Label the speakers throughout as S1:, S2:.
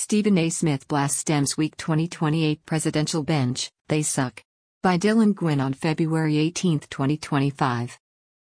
S1: Stephen A. Smith blasts Dems' weak 2028 presidential bench, "They suck." By Dylan Gwynn on February 18, 2025.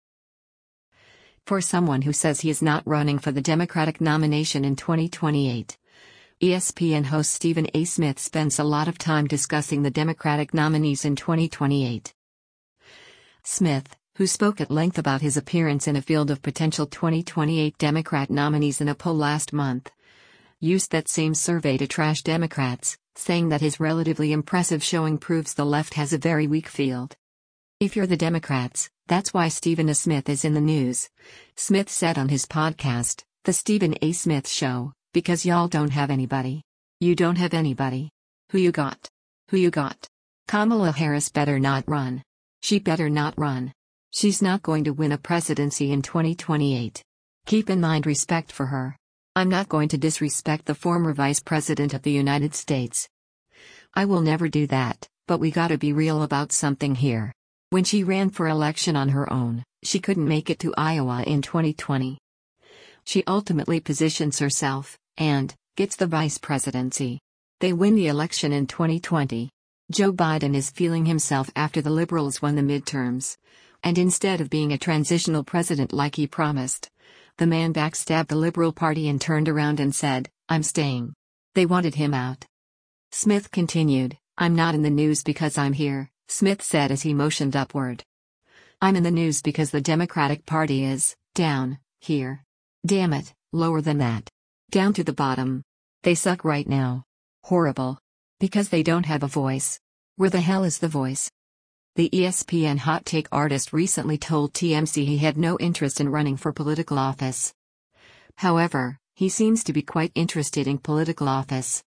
S1: For someone who says he is not running for the Democratic nomination in 2028, ESPN host Stephen A. Smith spends a lot of time discussing the Democratic nominees in 2028. Smith, who spoke at length about his appearance in a field of potential 2028 Democrat nominees in a poll last month, used that same survey to trash Democrats, saying that his relatively impressive showing proves the left has a very weak field. "If you're the Democrats, that's why Stephen A. Smith is in the news," Smith said on his podcast, The Stephen A. Smith Show, "because y'all don't have anybody. You don't have anybody. Who you got? Who you got? Kamala Harris better not run. She better not run. She's not going to win a presidency in 2028. Keep in mind respect for her. I'm not going to disrespect the former Vice President of the United States. I will never do that, but we gotta be real about something here. When she ran for election on her own, she couldn't make it to Iowa in 2020. She ultimately positions herself, and gets the vice presidency. They win the election in 2020. Joe Biden is feeling himself after the liberals won the midterms. And instead of being a transitional president like he promised, the man backstabbed the Liberal Party and turned around and said, "I'm staying." They wanted him out. Smith continued, "I'm not in the news because I'm here," Smith said as he motioned upward. "I'm in the news because the Democratic Party is down here. Damn it, lower than that. Down to the bottom. They suck right now. Horrible. Because they don't have a voice. Where the hell is the voice?" The ESPN hot take artist recently told TMZ he had no interest in running for political office. However, he seems to be quite interested in political office.